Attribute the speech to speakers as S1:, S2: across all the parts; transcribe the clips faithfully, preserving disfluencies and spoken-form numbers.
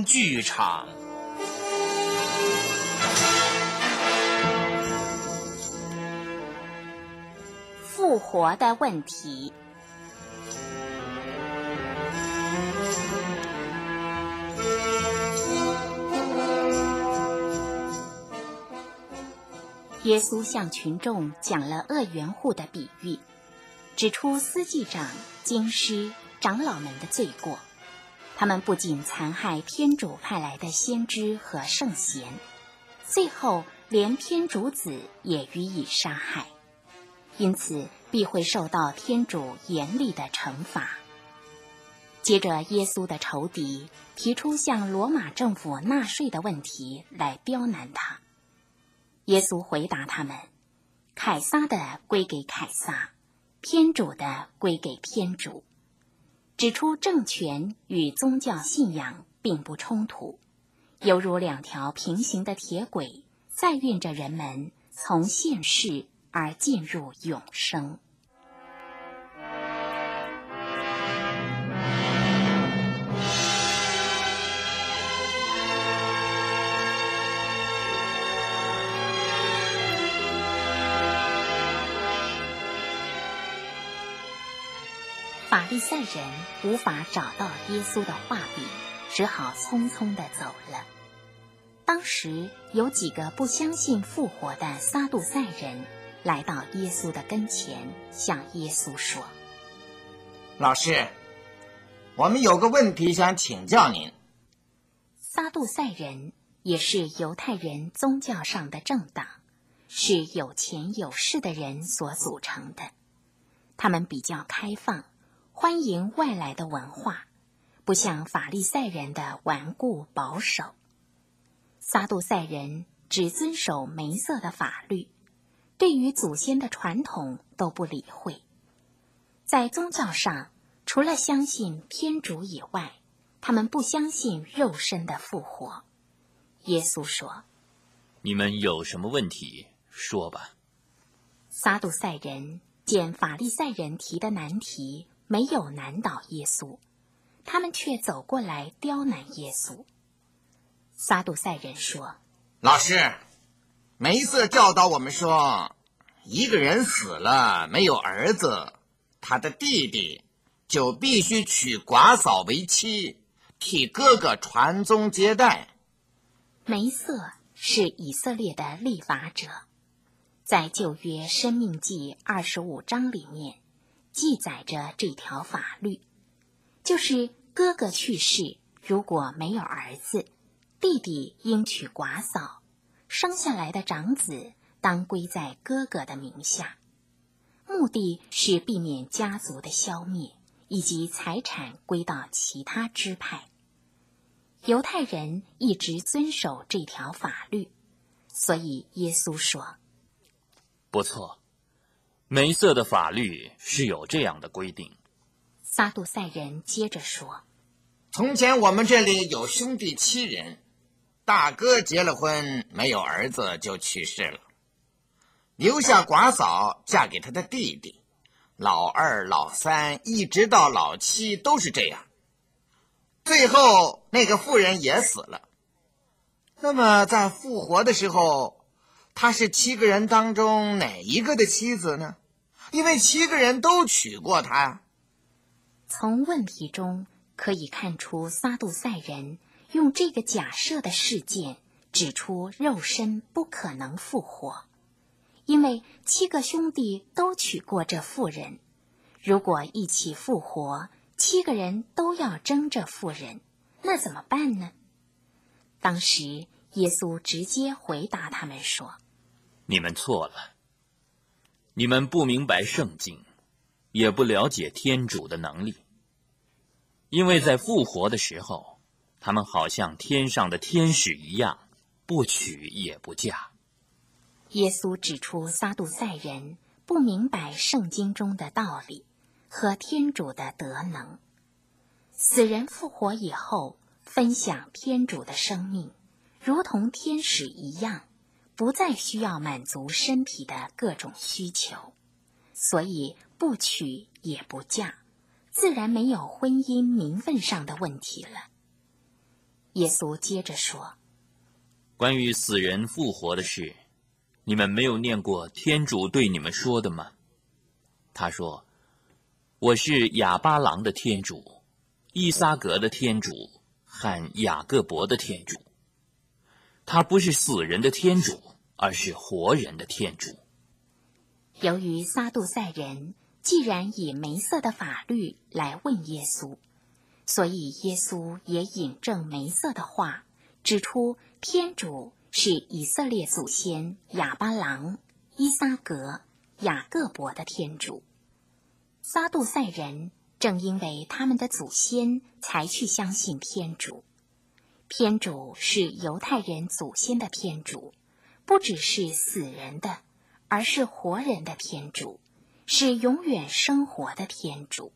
S1: 音剧场。
S2: 复活的问题。耶稣向群众讲了恶园户的比喻，指出司祭长、经师、长老们的罪过。他们不仅残害天主派来的先知和圣贤，最后连天主子也予以杀害，因此必会受到天主严厉的惩罚。接着，耶稣的仇敌提出向罗马政府纳税的问题来刁难他。耶稣回答他们：凯撒的归给凯撒，天主的归给天主。指出政权与宗教信仰并不冲突，犹如两条平行的铁轨，载运着人们从现世而进入永生。法利赛人无法找到耶稣的画笔，只好匆匆地走了。当时有几个不相信复活的撒杜塞人来到耶稣的跟前，向耶稣说：
S3: 老师，我们有个问题想请教您。
S2: 撒杜塞人也是犹太人宗教上的政党，是有钱有势的人所组成的。他们比较开放，欢迎外来的文化，不像法利赛人的顽固保守。撒杜塞人只遵守梅瑟的法律，对于祖先的传统都不理会。在宗教上，除了相信天主以外，他们不相信肉身的复活。耶稣说：
S1: 你们有什么问题说吧。
S2: 撒杜塞人见法利赛人提的难题没有难倒耶稣，他们却走过来刁难耶稣。撒杜塞人说：
S3: 老师，梅瑟教导我们说，一个人死了没有儿子，他的弟弟就必须娶寡嫂为妻，替哥哥传宗接代。
S2: 梅瑟是以色列的立法者，在旧约申命记二十五章里面记载着这条法律，就是哥哥去世，如果没有儿子，弟弟应娶寡嫂，生下来的长子当归在哥哥的名下，目的是避免家族的消灭，以及财产归到其他支派。犹太人一直遵守这条法律，所以耶稣说：
S1: 不错，梅瑟的法律是有这样的规定。
S2: 撒杜塞人接着说：
S3: 从前我们这里有兄弟七人，大哥结了婚，没有儿子就去世了，留下寡嫂嫁给他的弟弟，老二老三一直到老七都是这样，最后那个妇人也死了。那么在复活的时候，他是七个人当中哪一个的妻子呢？因为七个人都娶过她。
S2: 从问题中可以看出，撒杜塞人用这个假设的事件指出肉身不可能复活，因为七个兄弟都娶过这妇人，如果一起复活，七个人都要争这妇人，那怎么办呢？当时耶稣直接回答他们说：
S1: 你们错了，你们不明白圣经，也不了解天主的能力。因为在复活的时候，他们好像天上的天使一样，不娶也不嫁。
S2: 耶稣指出撒杜塞人不明白圣经中的道理和天主的德能。死人复活以后，分享天主的生命，如同天使一样，不再需要满足身体的各种需求，所以不娶也不嫁，自然没有婚姻名分上的问题了。 耶稣接着说：
S1: 关于死人复活的事，你们没有念过天主对你们说的吗？他说：我是亚巴郎的天主，伊撒格的天主和雅各伯的天主。他不是死人的天主，而是活人的天主。
S2: 由于撒杜塞人既然以梅瑟的法律来问耶稣，所以耶稣也引证梅瑟的话，指出天主是以色列祖先亚巴郎、伊撒格、雅各伯的天主。撒杜塞人正因为他们的祖先才去相信天主。天主是犹太人祖先的天主，不只是死人的，而是活人的天主，是永远生活的天主。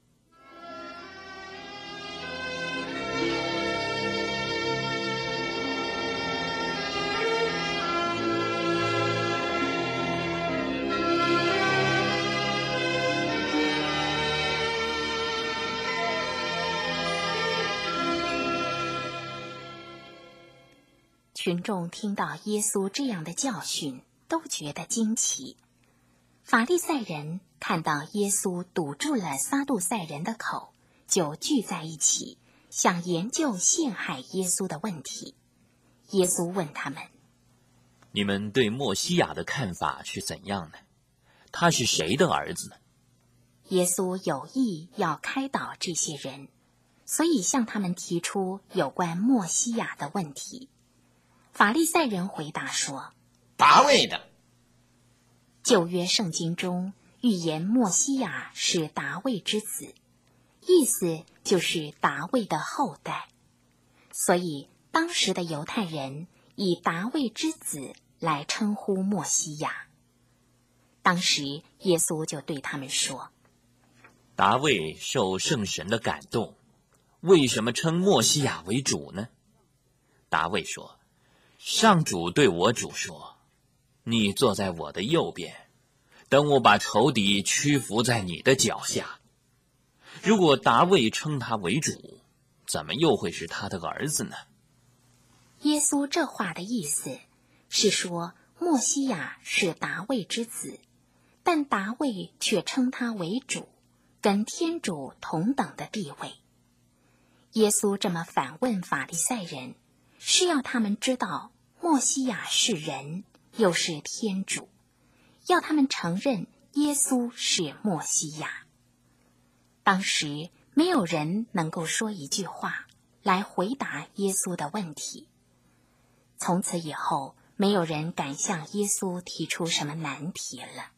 S2: 群众听到耶稣这样的教训，都觉得惊奇。法利赛人看到耶稣堵住了撒杜塞人的口，就聚在一起，想研究陷害耶稣的问题。耶稣问他们：
S1: 你们对默西亚的看法是怎样呢？他是谁的儿子呢？
S2: 耶稣有意要开导这些人，所以向他们提出有关默西亚的问题。法利赛人回答说：
S3: 大卫的。
S2: 旧约圣经中预言默西亚是达卫之子，意思就是达卫的后代，所以当时的犹太人以达卫之子来称呼默西亚。当时耶稣就对他们说：
S1: 达卫受圣神的感动，为什么称默西亚为主呢？达卫说：上主对我主说，你坐在我的右边，等我把仇敌屈服在你的脚下。如果达卫称他为主，怎么又会是他的儿子呢？
S2: 耶稣这话的意思是说，默西亚是达卫之子，但达卫却称他为主，跟天主同等的地位。耶稣这么反问法利赛人，是要他们知道默西亚是人，又是天主，要他们承认耶稣是默西亚。当时没有人能够说一句话来回答耶稣的问题。从此以后，没有人敢向耶稣提出什么难题了。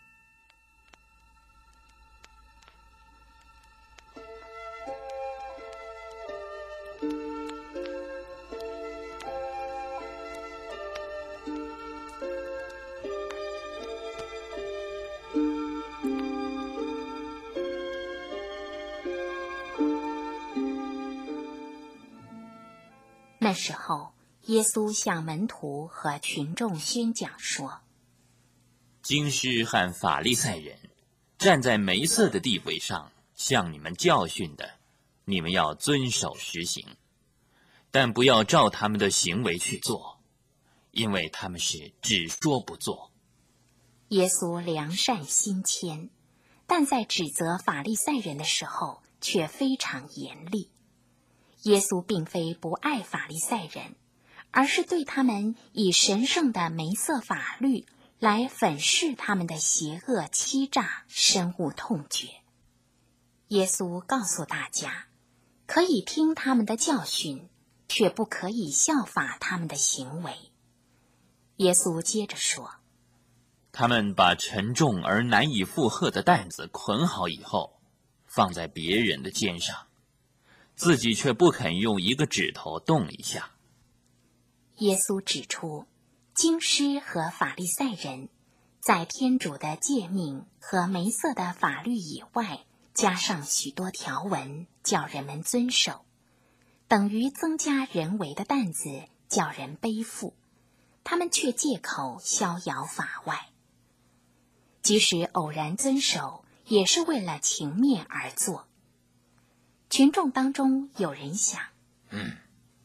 S2: 那时候，耶稣向门徒和群众宣讲说：
S1: 经师和法利赛人站在梅瑟的地位上向你们教训的，你们要遵守实行，但不要照他们的行为去做，因为他们是只说不做。
S2: 耶稣良善心谦，但在指责法利赛人的时候却非常严厉。耶稣并非不爱法利赛人，而是对他们以神圣的梅瑟法律来粉饰他们的邪恶欺诈深恶痛绝。耶稣告诉大家，可以听他们的教训，却不可以效法他们的行为。耶稣接着说：
S1: 他们把沉重而难以负荷的担子捆好以后，放在别人的肩上，自己却不肯用一个指头动一下。
S2: 耶稣指出，经师和法利赛人在天主的诫命和梅瑟的法律以外，加上许多条文，叫人们遵守，等于增加人为的担子，叫人背负。他们却借口逍遥法外。即使偶然遵守，也是为了情面而做。群众当中有人想，
S3: 嗯，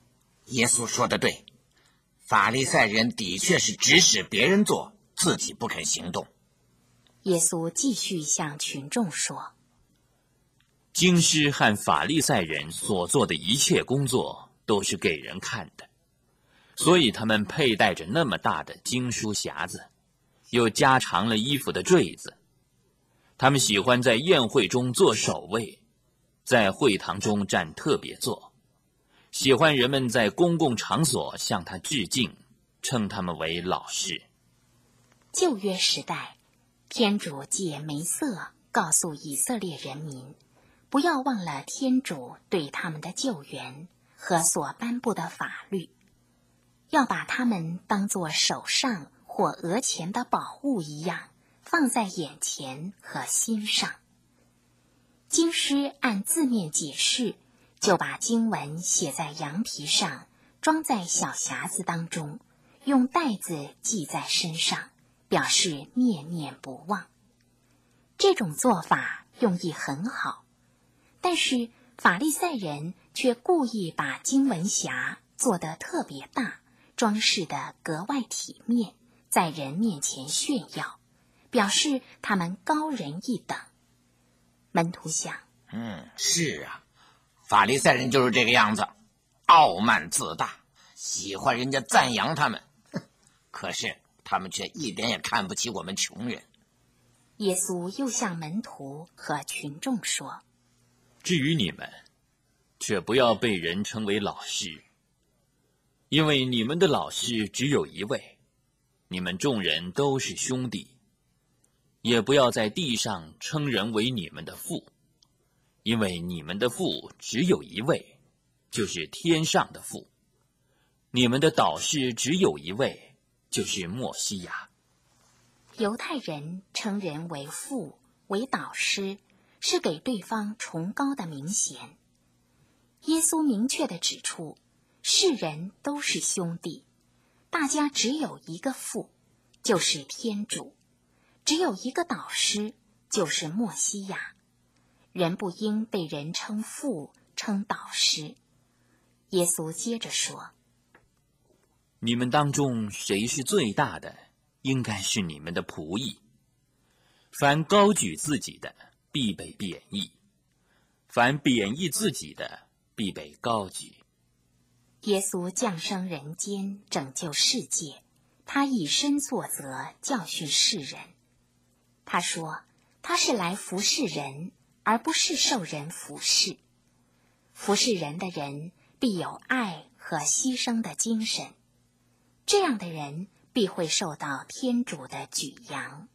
S3: 耶稣说的对，法利赛人的确是指使别人做，自己不肯行动。
S2: 耶稣继续向群众说，
S1: 经师和法利赛人所做的一切工作都是给人看的，所以他们佩戴着那么大的经书匣子，又加长了衣服的坠子。他们喜欢在宴会中做首位，在会堂中占特别座，喜欢人们在公共场所向他致敬，称他们为老师。
S2: 旧约时代，天主借梅瑟告诉以色列人民，不要忘了天主对他们的救援和所颁布的法律，要把他们当作手上或额前的宝物一样，放在眼前和心上。经师按字面解释，就把经文写在羊皮上，装在小匣子当中，用带子系在身上，表示念念不忘。这种做法用意很好，但是法利赛人却故意把经文匣做得特别大，装饰得格外体面，在人面前炫耀，表示他们高人一等。门徒想，
S3: 嗯，是啊，法利赛人就是这个样子，傲慢自大，喜欢人家赞扬他们，可是他们却一点也看不起我们穷人。
S2: 耶稣又向门徒和群众说，
S1: 至于你们，却不要被人称为老师，因为你们的老师只有一位，你们众人都是兄弟。也不要在地上称人为你们的父，因为你们的父只有一位，就是天上的父。你们的导师只有一位，就是默西亚。
S2: 犹太人称人为父，为导师，是给对方崇高的名衔。耶稣明确地指出，世人都是兄弟，大家只有一个父，就是天主，只有一个导师，就是默西亚。人不应被人称父，称导师。耶稣接着说，
S1: 你们当中谁是最大的，应该是你们的仆役。凡高举自己的，必被贬义；凡贬义自己的，必被高举。
S2: 耶稣降生人间，拯救世界，他以身作则，教训世人。他说，他是来服侍人，而不是受人服侍。服侍人的人必有爱和牺牲的精神，这样的人必会受到天主的举扬。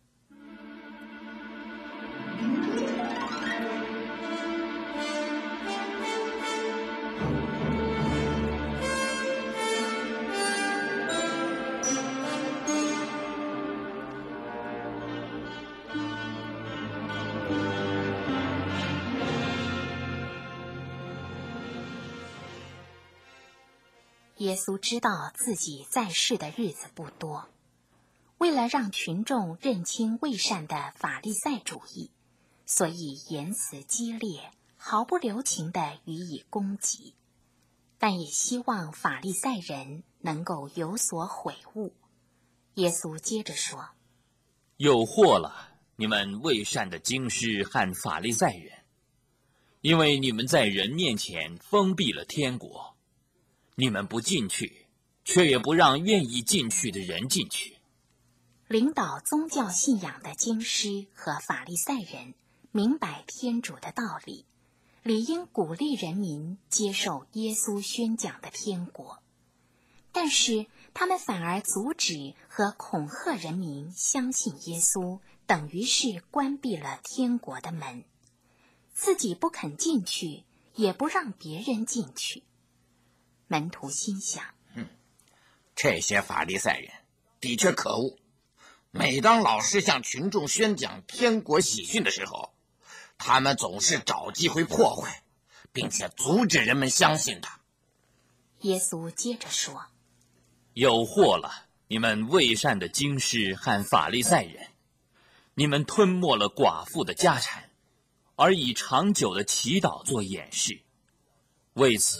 S2: 耶稣知道自己在世的日子不多，为了让群众认清伪善的法利赛主义，所以言辞激烈，毫不留情地予以攻击，但也希望法利赛人能够有所悔悟。耶稣接着说，
S1: 有祸了，你们伪善的经师和法利赛人，因为你们在人面前封闭了天国。你们不进去，却也不让愿意进去的人进去。
S2: 领导宗教信仰的经师和法利赛人明白天主的道理，理应鼓励人民接受耶稣宣讲的天国，但是他们反而阻止和恐吓人民相信耶稣，等于是关闭了天国的门，自己不肯进去，也不让别人进去。门徒心想，
S3: 嗯，这些法利赛人的确可恶。每当老师向群众宣讲天国喜讯的时候，他们总是找机会破坏，并且阻止人们相信他。
S2: 耶稣接着说，
S1: 有祸了，你们伪善的经师和法利赛人，你们吞没了寡妇的家产，而以长久的祈祷做掩饰，为此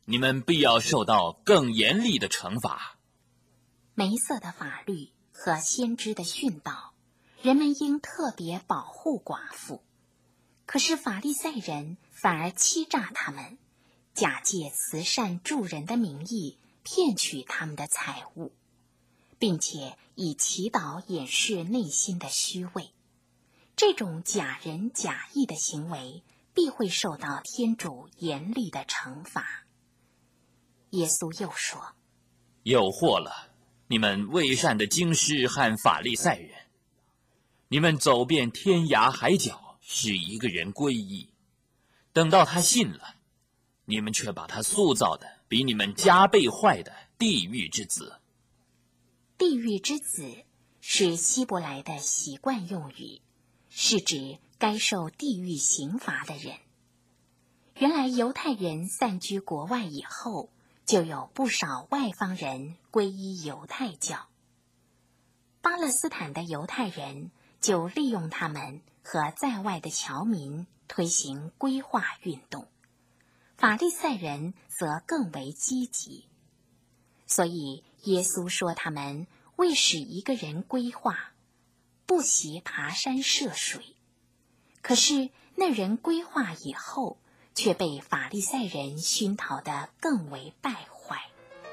S1: 你们必要受到更严厉的惩罚。
S2: 梅瑟的法律和先知的训导，人们应特别保护寡妇。可是法利赛人反而欺诈他们，假借慈善助人的名义骗取他们的财物，并且以祈祷掩饰内心的虚伪。这种假仁假义的行为必会受到天主严厉的惩罚。耶稣又说：
S1: 有祸了，你们伪善的经师和法利赛人！你们走遍天涯海角，使一个人归依，等到他信了，你们却把他塑造的比你们加倍坏的地狱之子。
S2: 地狱之子是希伯来的习惯用语，是指该受地狱刑罚的人。原来犹太人散居国外以后，就有不少外邦人皈依犹太教。巴勒斯坦的犹太人就利用他们和在外的侨民推行归化运动，法利赛人则更为积极。所以耶稣说他们为使一个人归化，不惜爬山涉水。可是那人归化以后，却被法利赛人熏陶得更为败坏。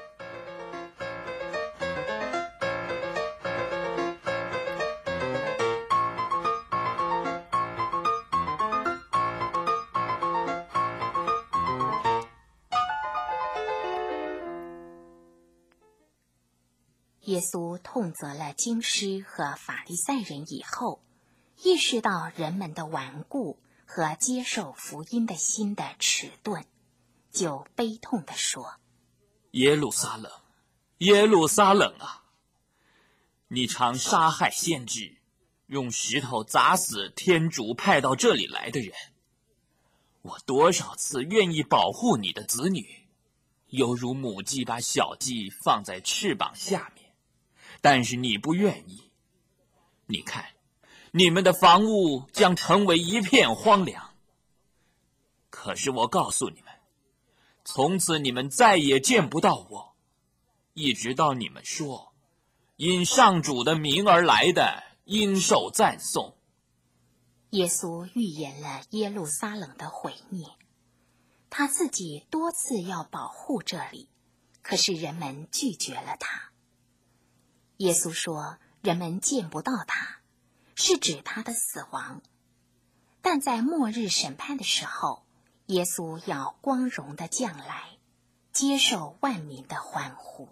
S2: 耶稣痛责了经师和法利赛人以后，意识到人们的顽固和接受福音的心的迟钝，就悲痛地说：
S1: 耶路撒冷，耶路撒冷啊！你常杀害先知，用石头砸死天主派到这里来的人。我多少次愿意保护你的子女，犹如母鸡把小鸡放在翅膀下面，但是你不愿意。你看，你们的房屋将成为一片荒凉。可是我告诉你们，从此你们再也见不到我，一直到你们说，因上主的名而来的应受赞颂。
S2: 耶稣预言了耶路撒冷的毁灭，他自己多次要保护这里，可是人们拒绝了他。耶稣说人们见不到他，是指他的死亡。但在末日审判的时候，耶稣要光荣的降来，接受万民的欢呼。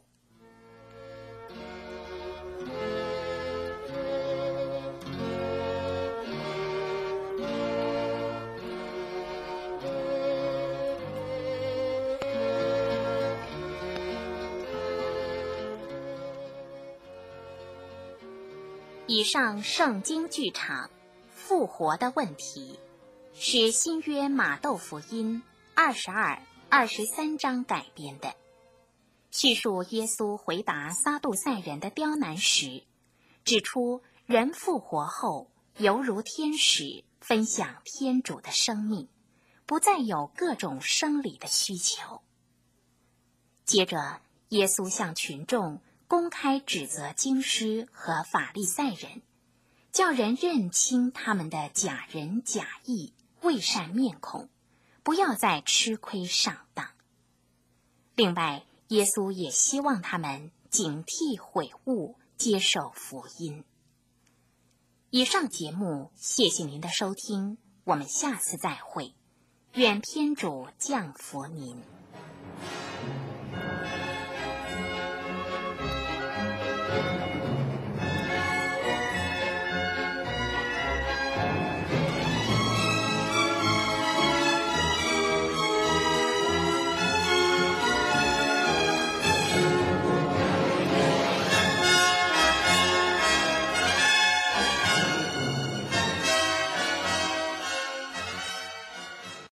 S2: 以上圣经剧场复活的问题，是新约马窦福音二十二、二十三章改编的，叙述耶稣回答撒杜塞人的刁难时，指出人复活后犹如天使，分享天主的生命，不再有各种生理的需求。接着，耶稣向群众公开指责经师和法利赛人，叫人认清他们的假仁假义、伪善面孔，不要再吃亏上当。另外，耶稣也希望他们警惕悔悟，接受福音。以上节目，谢谢您的收听，我们下次再会，愿天主降福您。